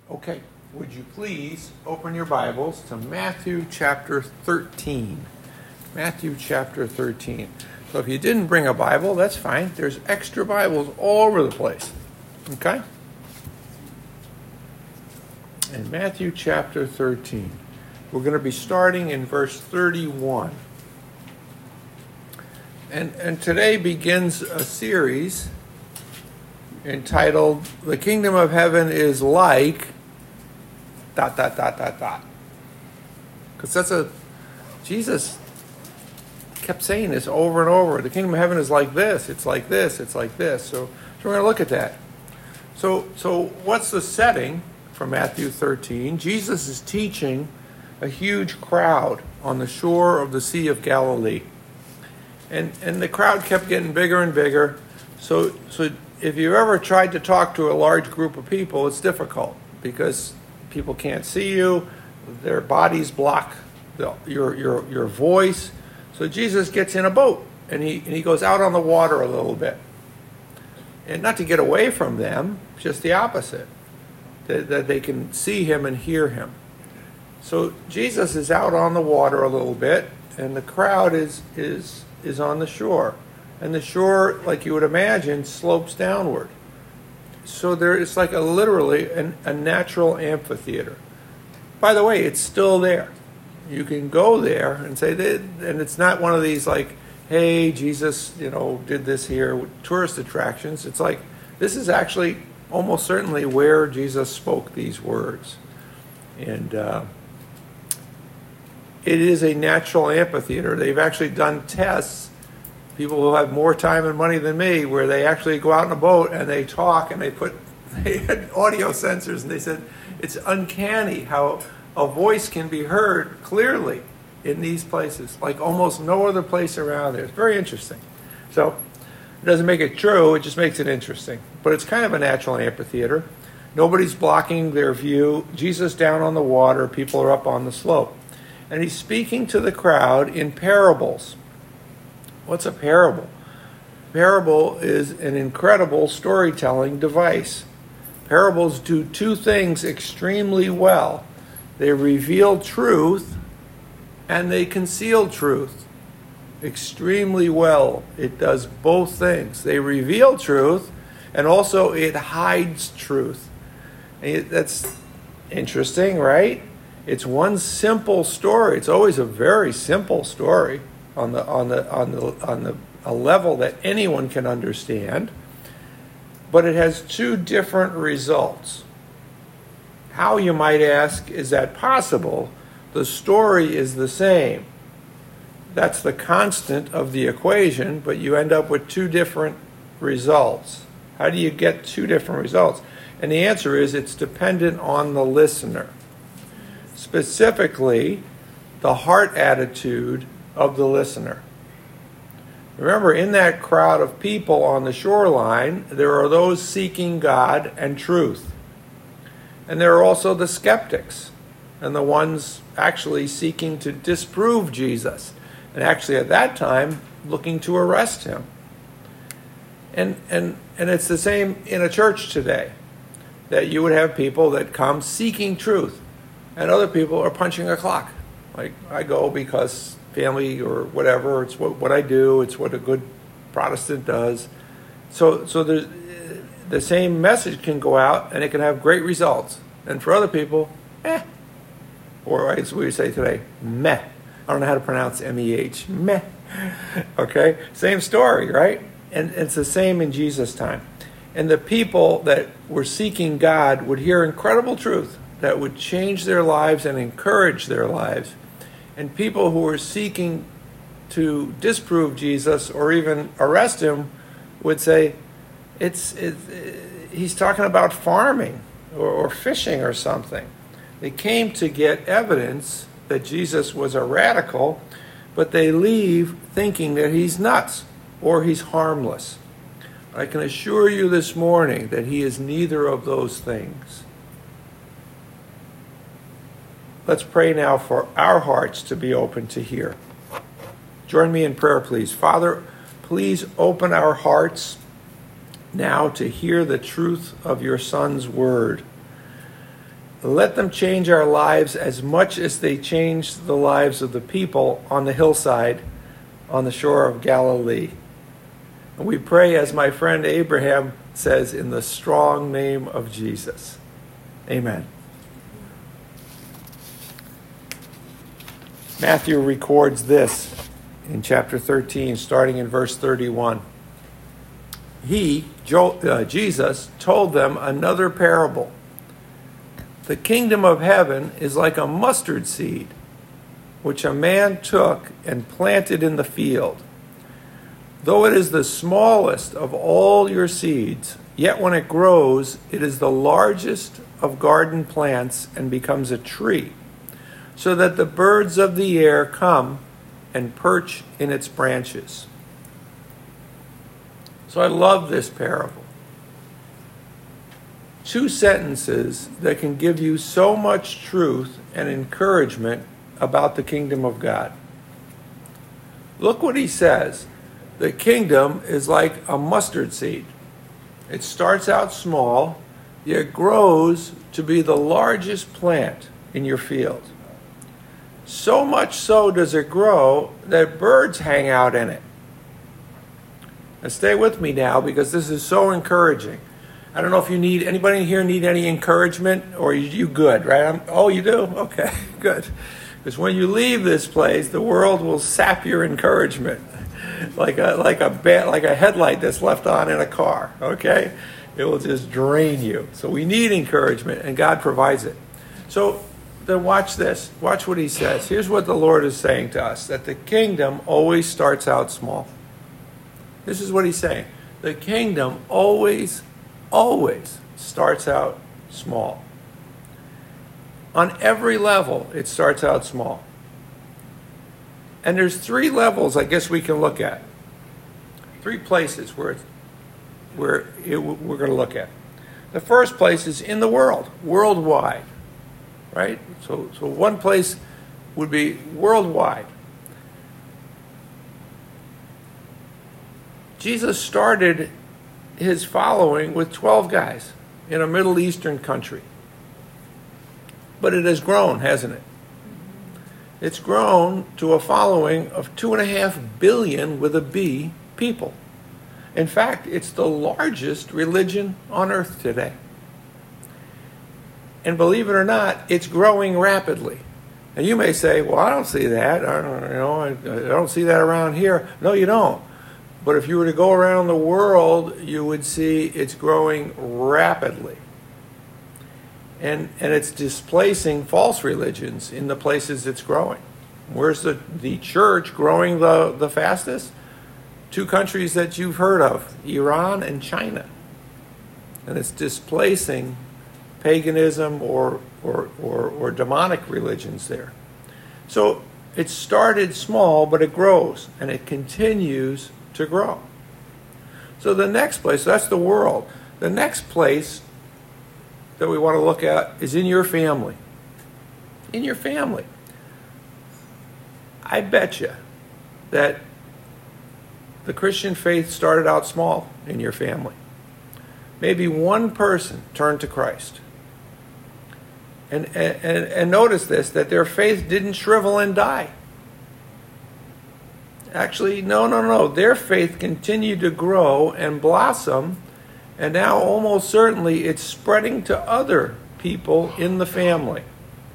Okay, would you please open your Bibles to Matthew chapter 13. Matthew chapter 13. So if you didn't bring a Bible, that's fine. There's extra Bibles all over the place. Okay? In Matthew chapter 13, we're going to be starting in verse 31. And today begins a series entitled, The Kingdom of Heaven is Like... ... Because Jesus kept saying this over and over. The kingdom of heaven is like this, it's like this, it's like this. So we're going to look at that. So what's the setting for Matthew 13? Jesus is teaching a huge crowd on the shore of the Sea of Galilee. And the crowd kept getting bigger and bigger. So if you ever tried to talk to a large group of people, it's difficult because people can't see you, their bodies block your voice. So Jesus gets in a boat and he goes out on the water a little bit. And not to get away from them, just the opposite. That they can see him and hear him. So Jesus is out on the water a little bit, and the crowd is on the shore. And the shore, like you would imagine, slopes downward. So it's like literally a natural amphitheater. By the way, it's still there. You can go there and say that, and it's not one of these like, hey, Jesus, did this here with tourist attractions. It's like, this is actually almost certainly where Jesus spoke these words. And it is a natural amphitheater. They've actually done tests, people who have more time and money than me, where they actually go out in a boat and they talk and they had audio sensors, and they said it's uncanny how a voice can be heard clearly in these places, like almost no other place around there. It's very interesting. So it doesn't make it true, it just makes it interesting. But it's kind of a natural amphitheater. Nobody's blocking their view. Jesus down on the water, people are up on the slope. And he's speaking to the crowd in parables. What's a parable? Parable is an incredible storytelling device. Parables do two things extremely well. They reveal truth and they conceal truth extremely well. It does both things. They reveal truth and also it hides truth. That's interesting, right? It's one simple story. It's always a very simple story on a level that anyone can understand, but it has two different results. How, you might ask, is that possible? The story is the same. That's the constant of the equation, but you end up with two different results. How do you get two different results? And the answer is it's dependent on the listener. Specifically, the heart attitude of the listener. Remember, in that crowd of people on the shoreline, there are those seeking God and truth. And there are also the skeptics and the ones actually seeking to disprove Jesus. And actually at that time, looking to arrest him. And it's the same in a church today. That you would have people that come seeking truth. And other people are punching a clock. Like, I go because family or whatever, it's what I do, it's what a good Protestant does. So the same message can go out and it can have great results. And for other people, or as we say today, meh. I don't know how to pronounce M-E-H, meh. Okay, same story, right? And it's the same in Jesus' time. And the people that were seeking God would hear incredible truth that would change their lives and encourage their lives. And people who were seeking to disprove Jesus or even arrest him would say, he's talking about farming or fishing or something. They came to get evidence that Jesus was a radical, but they leave thinking that he's nuts or he's harmless. I can assure you this morning that he is neither of those things. Let's pray now for our hearts to be open to hear. Join me in prayer, please. Father, please open our hearts now to hear the truth of your Son's word. Let them change our lives as much as they changed the lives of the people on the hillside on the shore of Galilee. And we pray, as my friend Abraham says, in the strong name of Jesus. Amen. Matthew records this in chapter 13, starting in verse 31. Jesus, told them another parable. The kingdom of heaven is like a mustard seed, which a man took and planted in the field. Though it is the smallest of all your seeds, yet when it grows, it is the largest of garden plants and becomes a tree, so that the birds of the air come and perch in its branches. So I love this parable. Two sentences that can give you so much truth and encouragement about the kingdom of God. Look what he says. The kingdom is like a mustard seed. It starts out small, yet grows to be the largest plant in your field. So much so does it grow that birds hang out in it. Now stay with me now, because this is so encouraging. I don't know if anybody here need any encouragement, or you good, right? Oh, you do? Okay, good. Because when you leave this place, the world will sap your encouragement, like a headlight that's left on in a car, okay? It will just drain you. So we need encouragement, and God provides it. So then watch this. Watch what he says. Here's what the Lord is saying to us, that the kingdom always starts out small. This is what he's saying. The kingdom always starts out small. On every level, it starts out small. And there's three levels I guess we can look at. Three places where we're going to look at. The first place is in the world, worldwide, right? So one place would be worldwide. Jesus started his following with 12 guys in a Middle Eastern country. But it has grown, hasn't it? It's grown to a following of 2.5 billion with a B people. In fact, it's the largest religion on earth today. And believe it or not, it's growing rapidly. And you may say, well, I don't see that. I don't see that around here. No, you don't. But if you were to go around the world, you would see it's growing rapidly. And it's displacing false religions in the places it's growing. Where's the church growing the fastest? Two countries that you've heard of, Iran and China. And it's displacing paganism or demonic religions there. So it started small, but it grows, and it continues to grow. So the next place, that's the world. The next place that we want to look at is in your family. In your family. I bet you that the Christian faith started out small in your family. Maybe one person turned to Christ. And notice this, that their faith didn't shrivel and die. Actually, no. Their faith continued to grow and blossom, and now almost certainly it's spreading to other people in the family.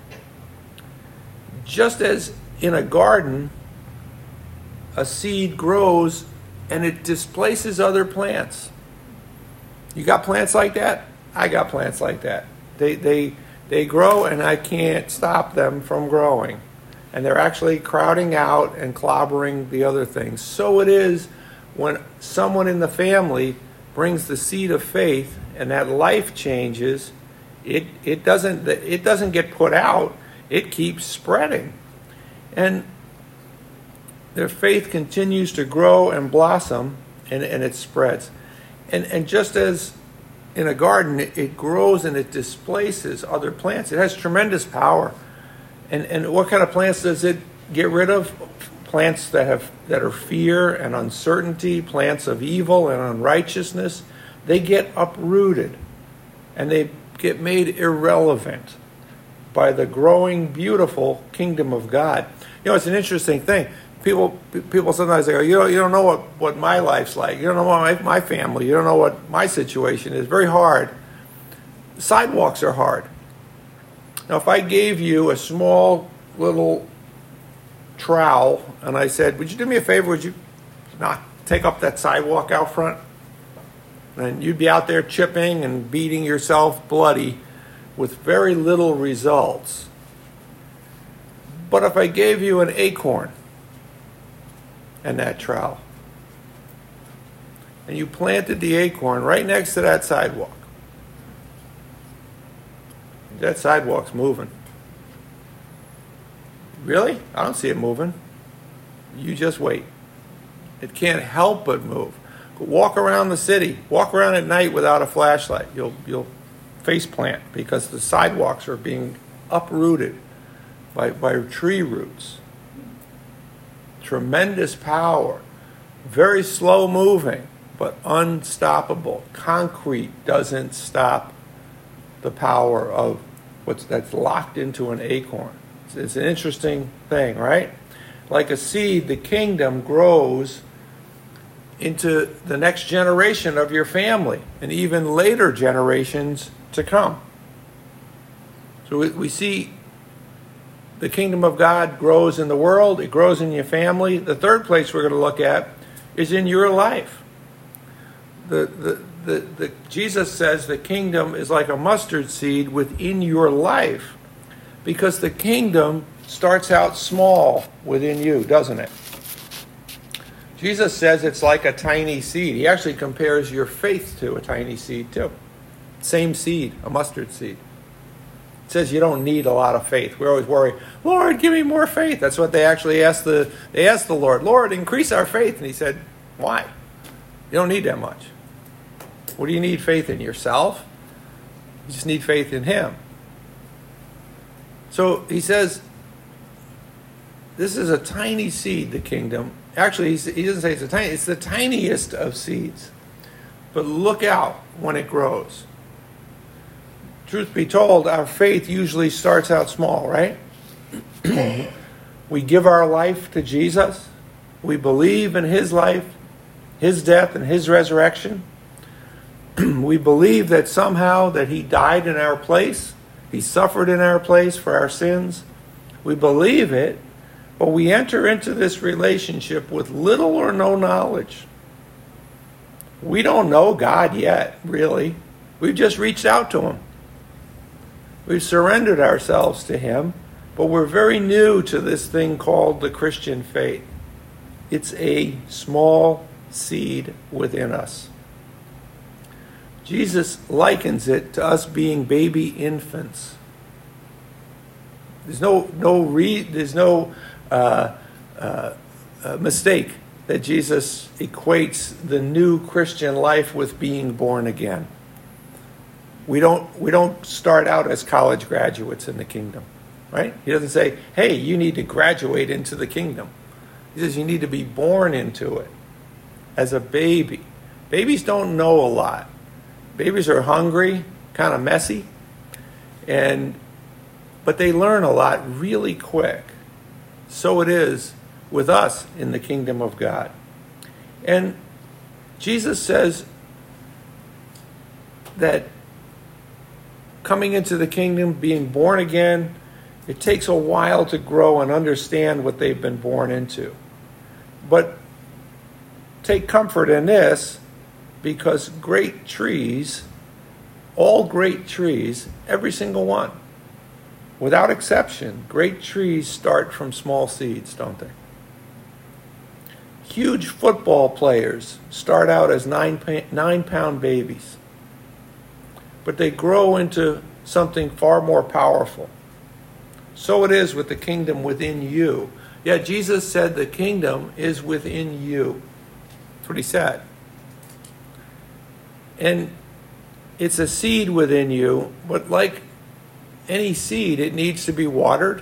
Just as in a garden, a seed grows and it displaces other plants. You got plants like that? I got plants like that. They grow and I can't stop them from growing. And they're actually crowding out and clobbering the other things. So it is when someone in the family brings the seed of faith and that life changes, it doesn't get put out, it keeps spreading. And their faith continues to grow and blossom, and it spreads. And just as in a garden, it grows and it displaces other plants. It has tremendous power. And what kind of plants does it get rid of? Plants that are fear and uncertainty, plants of evil and unrighteousness. They get uprooted and they get made irrelevant. by the growing, beautiful kingdom of God. You know, it's an interesting thing. People sometimes say, oh, you don't know what my life's like. You don't know what my family. You don't know what my situation is. Very hard. Sidewalks are hard. Now, if I gave you a small little trowel and I said, would you do me a favor? Would you not take up that sidewalk out front? And you'd be out there chipping and beating yourself bloody with very little results. But if I gave you an acorn and that trowel, and you planted the acorn right next to that sidewalk, that sidewalk's moving. Really? I don't see it moving. You just wait. It can't help but move. Walk around the city. Walk around at night without a flashlight. You'll face plant because the sidewalks are being uprooted by tree roots. Tremendous power. Very slow moving, but unstoppable. Concrete doesn't stop the power of that's locked into an acorn. It's an interesting thing, right? Like a seed, the kingdom grows into the next generation of your family and even later generations to come. So we see the kingdom of God grows in the world, it grows in your family. The third place we're going to look at is in your life. Jesus says the kingdom is like a mustard seed within your life because the kingdom starts out small within you, doesn't it? Jesus says it's like a tiny seed. He actually compares your faith to a tiny seed too. Same seed, a mustard seed. It says you don't need a lot of faith. We always worry, Lord, give me more faith. That's what they actually asked the Lord. Lord, increase our faith. And he said, why? You don't need that much. What do you need faith in? Yourself? You just need faith in him. So he says, this is a tiny seed, the kingdom. Actually, he doesn't say it's the tiniest of seeds. But look out when it grows. Truth be told, our faith usually starts out small, right? We give our life to Jesus. We believe in his life, his death, and his resurrection. We believe that somehow that he died in our place. He suffered in our place for our sins. We believe it, but we enter into this relationship with little or no knowledge. We don't know God yet, really. We've just reached out to him. We've surrendered ourselves to him, but we're very new to this thing called the Christian faith. It's a small seed within us. Jesus likens it to us being baby infants. There's no mistake that Jesus equates the new Christian life with being born again. We don't start out as college graduates in the kingdom, right? He doesn't say, hey, you need to graduate into the kingdom. He says you need to be born into it as a baby. Babies don't know a lot. Babies are hungry, kind of messy, but they learn a lot really quick. So it is with us in the kingdom of God. And Jesus says that coming into the kingdom, being born again, it takes a while to grow and understand what they've been born into. But take comfort in this, because great trees, all great trees, every single one, without exception, great trees start from small seeds, don't they? Huge football players start out as 9-pound babies, but they grow into something far more powerful. So it is with the kingdom within you. Yeah, Jesus said the kingdom is within you. That's what he said. And it's a seed within you, but like any seed, it needs to be watered.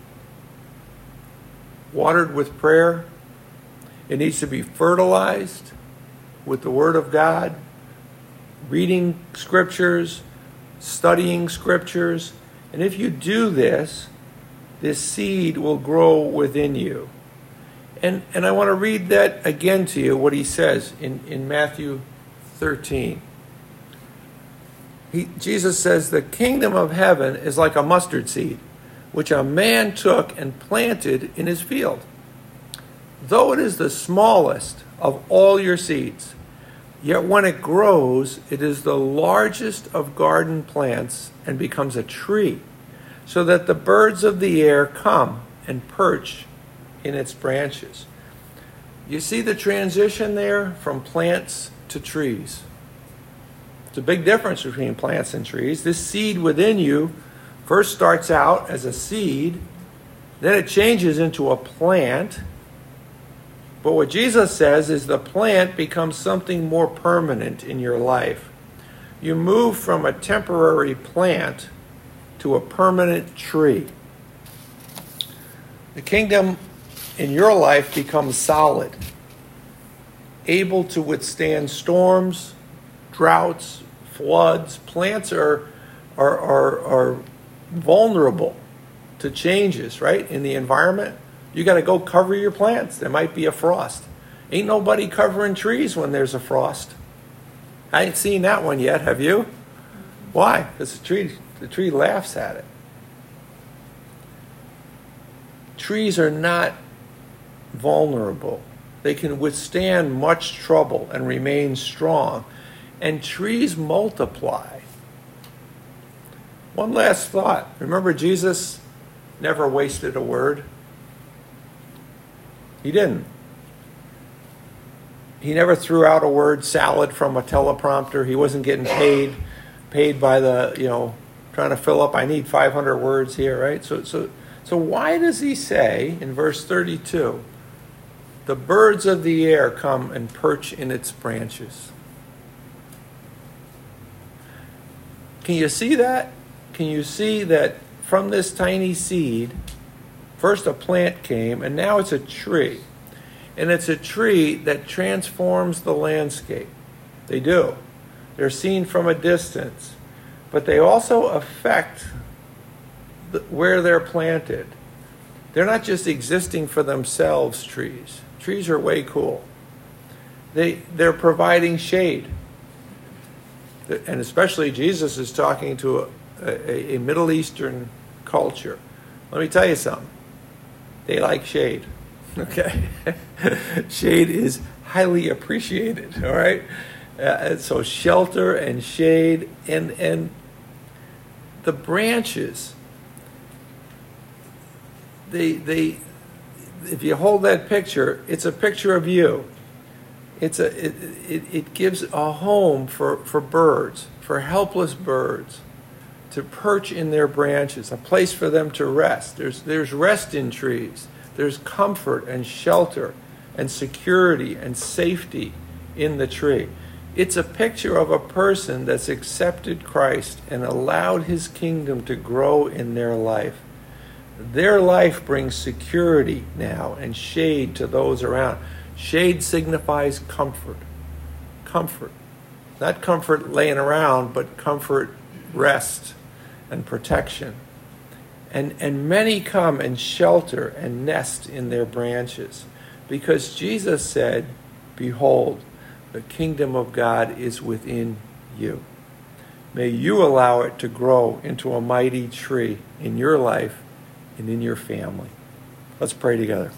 Watered with prayer. It needs to be fertilized with the Word of God, reading scriptures, studying scriptures. And if you do this, this seed will grow within you. And I want to read that again to you, what he says in Matthew 13. Jesus says, the kingdom of heaven is like a mustard seed, which a man took and planted in his field. Though it is the smallest of all your seeds, yet when it grows, it is the largest of garden plants and becomes a tree, so that the birds of the air come and perch in its branches. You see the transition there from plants to trees. It's a big difference between plants and trees. This seed within you first starts out as a seed, then it changes into a plant. But what Jesus says is the plant becomes something more permanent in your life. You move from a temporary plant to a permanent tree. The kingdom in your life becomes solid, able to withstand storms, droughts, floods. Plants are vulnerable to changes, right, in the environment. You got to go cover your plants. There might be a frost. Ain't nobody covering trees when there's a frost. I ain't seen that one yet, have you? Why? Because the tree laughs at it. Trees are not vulnerable. They can withstand much trouble and remain strong. And trees multiply. One last thought. Remember, Jesus never wasted a word. He didn't. He never threw out a word salad from a teleprompter. He wasn't getting paid by the, trying to fill up. I need 500 words here, right? So why does he say in verse 32, the birds of the air come and perch in its branches? Can you see that? Can you see that from this tiny seed, first a plant came, and now it's a tree. And it's a tree that transforms the landscape. They do. They're seen from a distance. But they also affect where they're planted. They're not just existing for themselves, trees. Trees are way cool. They're providing shade. And especially Jesus is talking to a Middle Eastern culture. Let me tell you something. They like shade, okay? Shade is highly appreciated, all right? And so shelter and shade and the branches, they if you hold that picture, it's a picture of you. It gives a home for birds, for helpless birds, to perch in their branches, a place for them to rest. There's rest in trees. There's comfort and shelter and security and safety in the tree. It's a picture of a person that's accepted Christ and allowed his kingdom to grow in their life. Their life brings security now and shade to those around. Shade signifies comfort. Comfort. Not comfort laying around, but comfort, rest, and protection. And many come and shelter and nest in their branches because Jesus said, behold, the kingdom of God is within you. May you allow it to grow into a mighty tree in your life and in your family. Let's pray together.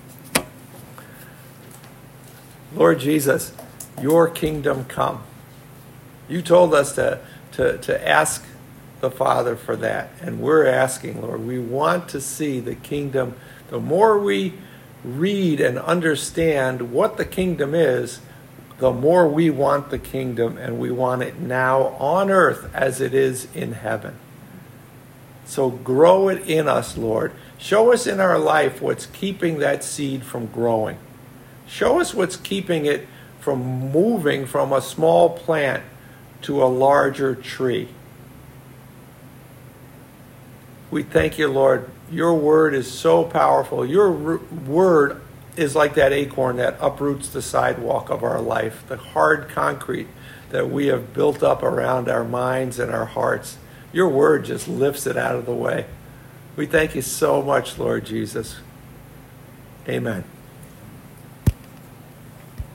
Lord Jesus, your kingdom come. You told us to ask the Father for that. And we're asking, Lord, we want to see the kingdom. The more we read and understand what the kingdom is, the more we want the kingdom, and we want it now on earth as it is in heaven. So grow it in us, Lord. Show us in our life what's keeping that seed from growing. Show us what's keeping it from moving from a small plant to a larger tree. We thank you, Lord. Your word is so powerful. Your word is like that acorn that uproots the sidewalk of our life, the hard concrete that we have built up around our minds and our hearts. Your word just lifts it out of the way. We thank you so much, Lord Jesus. Amen.